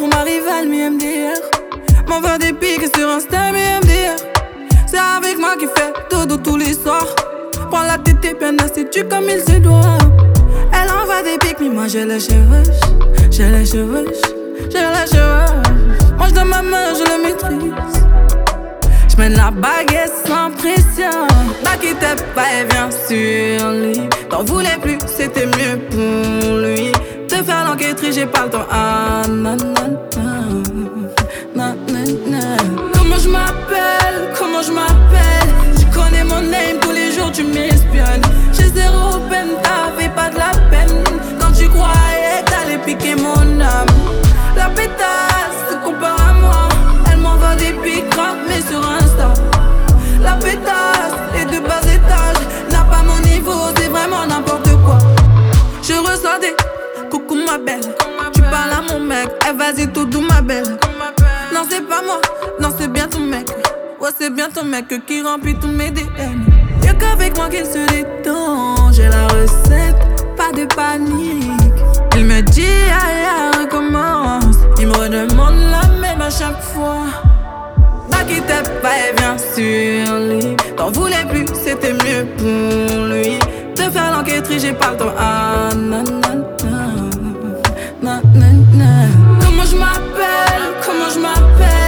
pour ma rivale, MDR. M'envoie des pics sur Insta, MDR. C'est avec moi qui fait dodo tous les soirs. Prends la tête et bien institue comme il se doit. Elle envoie des pics, mais moi j'ai les cheveux. J'ai les cheveux, j'ai les cheveux. Mange dans ma main, je le maîtrise. J'mène la baguette sans pression. Bah qui t'aime pas et viens sur lui. T'en voulais plus, c'était mieux pour lui. De faire l'enquêterie, j'ai pas le temps. Ah nanana, nanana. Comment je m'appelle, comment je m'appelle. Tu connais mon name, tous les jours tu m'espionnes. J'ai zéro peine, t'avais pas de la peine. Quand tu croyais que t'allais piquer mon âme. La pétasse se compare à moi. Elle m'envoie des pics mais sur Insta. La pétasse est de bas étage. N'a pas mon niveau, c'est vraiment n'importe quoi. Je reçois des coucou ma belle. Tu parles à mon mec, eh vas-y tout doux ma belle. Non c'est pas moi, non c'est bien ton mec. Ouais c'est bien ton mec qui remplit tous mes DM. Y'a qu'avec moi qu'il se détend. J'ai la recette, pas de panique. Il me dit aïe, recommence. Il me redemande la même à chaque fois. Bah qui t'aime pas et viens sur lui. T'en voulais plus, c'était mieux pour lui. De faire l'enquêterie, j'ai pas le temps. Ah nanana, nanana. Comment je m'appelle, comment je m'appelle.